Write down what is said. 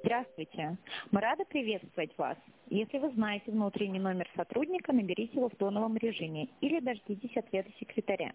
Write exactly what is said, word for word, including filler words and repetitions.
Здравствуйте. Мы рады приветствовать вас. Если вы знаете внутренний номер сотрудника, наберите его в тоновом режиме или дождитесь ответа секретаря.